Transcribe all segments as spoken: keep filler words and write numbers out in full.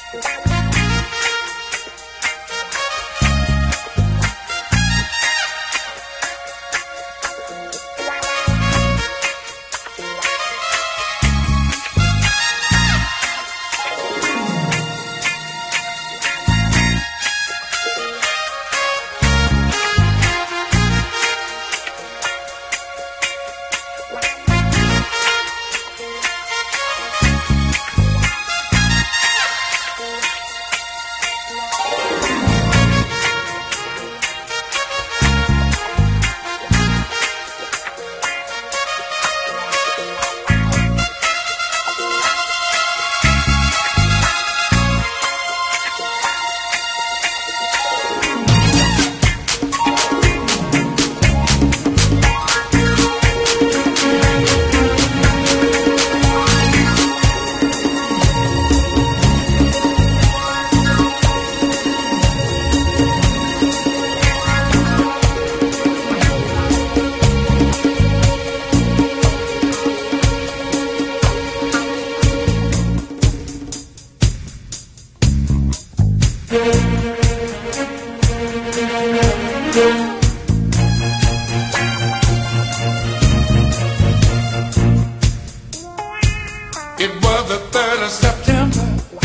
It was the third of September.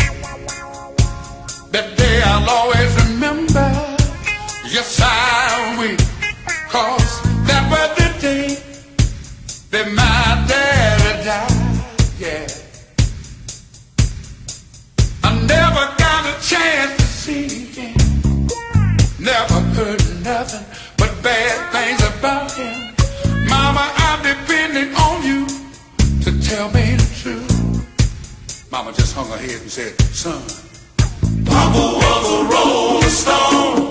That day I'll always remember. Yes, I will. Cause that was the day that my daddy died. Yeah. I never got a chance to see him. Never heard nothing but bad things about him. Mama, I'm depending on you to tell me the truth. Mama just hung her head and said, son, Papa was a rolling stone.